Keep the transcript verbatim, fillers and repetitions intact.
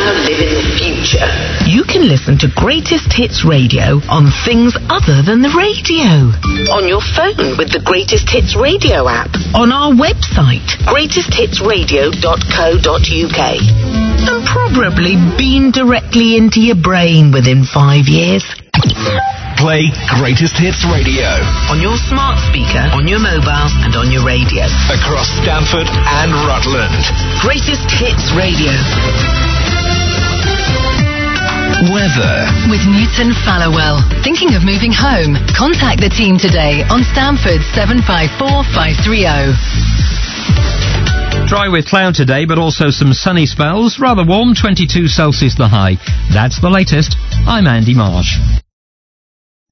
to live in the future. You can listen to Greatest Hits Radio on things other than the radio. On your phone with the Greatest Hits Radio app. On our website, greatest hits radio dot co dot uk. And probably beamed directly into your brain within five years. Play Greatest Hits Radio on your smart speaker, on your mobile, and on your radio. Across Stamford and Rutland. Greatest Hits Radio. Weather. With Newton Fallowell. Thinking of moving home? Contact the team today on Stamford seven five four five three zero. Dry with cloud today, but also some sunny spells. Rather warm, twenty-two Celsius the high. That's the latest. I'm Andy Marsh.